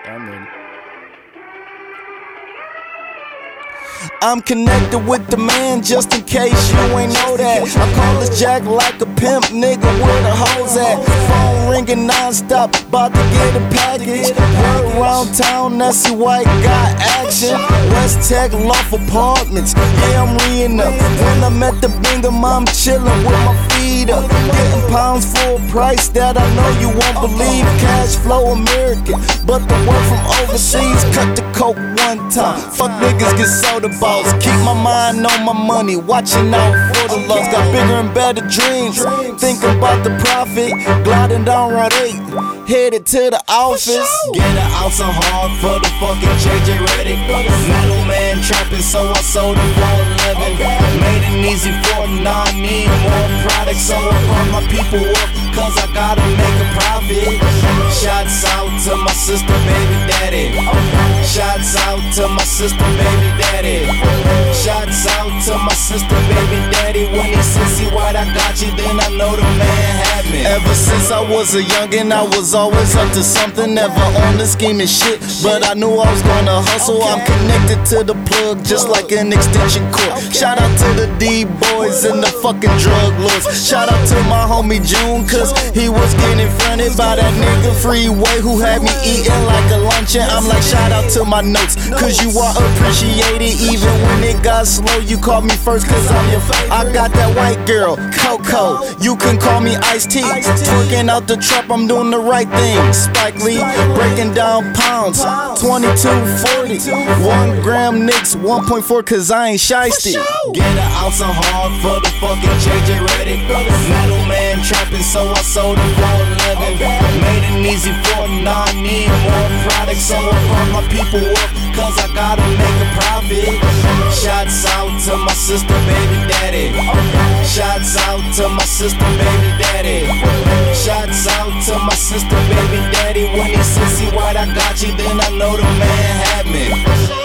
I'm ready. I'm connected with the man just in case you ain't know that. I call this Jack like a pimp, nigga, where the hoes at? Phone ringing non-stop, about to get a package. Word around town, Nessie White got action. West Tech Loft Apartments, yeah, I'm reading up. When I'm at the Bingham, I'm chillin' with my feet up. Getting pounds full price that I know you won't believe. Cash flow American, but the one from overseas cut the coke one time. Fuck niggas get soda balls. Keep my mind on my money, watching out for the loss. Got bigger and better dreams, thinking about the profit. Gliding down Route 8, headed to the office. Get an ounce of hard for the fucking JJ Redick. Middleman trapping, so I sold it for 11. Made it easy for them, now I need more product. So I pump my people up, cause I gotta make a profit. Shots out to my sister, baby daddy. Shots out to my sister, baby daddy. Shots out to my sister, baby daddy. When he says he white, I got you, then I know the man had me. Ever since I was a youngin', I was always up to something. Never on the scheme and shit, but I knew I was gonna hustle. I'm connected to the plug, just like an extension cord. Shout out to the D-boys and the fucking drug lords. Shout out to my homie June, cause he was getting fronted by that nigga Freeway who had me eating like a luncheon. I'm like, shout out to my notes, cause you are appreciated. Even when it got slow, you called me first, cause I'm your favorite. I got that white girl, Coco, you can call me Ice-T. Twerking out the trap, I'm doing the right thing. Spike Lee, breaking down pounds, 2240. 1 gram nicks, 1.4, cause I ain't shiesty. Get an ounce of hard for the fucking JJ Redick. Middleman trapping, so I sold it for 11. Made it easy for them, now I need more product. So I pump my people up, cause I gotta make a profit. Shots out to my sister, baby daddy. Shots out to my sister, baby daddy. Shots out to my sister, baby daddy. When he says he white, I got you, then I know the man had me.